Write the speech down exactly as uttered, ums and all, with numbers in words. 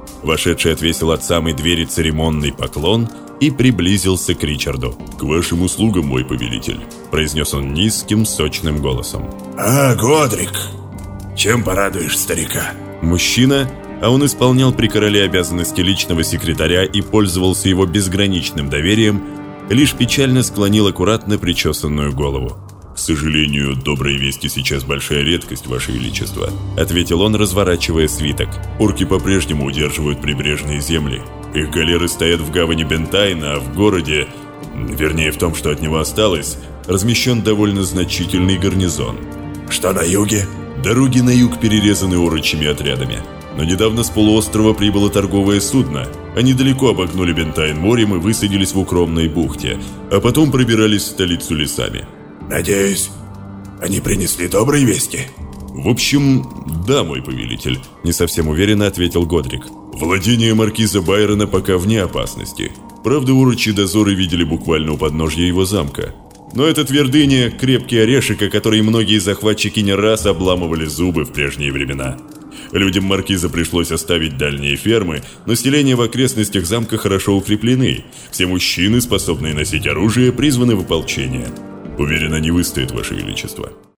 Вошедший отвесил от самой двери церемонный поклон и приблизился к Ричарду. «К вашим услугам, мой повелитель», – произнес он низким, сочным голосом. «А, Годрик, чем порадуешь старика?» Мужчина, а он исполнял при короле обязанности личного секретаря и пользовался его безграничным доверием, лишь печально склонил аккуратно причесанную голову. «К сожалению, добрые вести сейчас большая редкость, ваше величество», – ответил он, разворачивая свиток. «Орки по-прежнему удерживают прибрежные земли. Их галеры стоят в гавани Бентайна, а в городе, вернее в том, что от него осталось, размещен довольно значительный гарнизон». «Что на юге?» «Дороги на юг перерезаны орочьими отрядами. Но недавно с полуострова прибыло торговое судно. Они далеко обогнули Бентайн морем и высадились в укромной бухте, а потом пробирались в столицу лесами». «Надеюсь, они принесли добрые вести?» «В общем, да, мой повелитель», – не совсем уверенно ответил Годрик. «Владения маркиза Байрона пока вне опасности. Правда, урочи дозоры видели буквально у подножья его замка. Но эта твердыня – крепкий орешек, о который многие захватчики не раз обламывали зубы в прежние времена. Людям маркиза пришлось оставить дальние фермы, но селения в окрестностях замка хорошо укреплены. Все мужчины, способные носить оружие, призваны в ополчение. Уверен, они выстоят, ваше величество».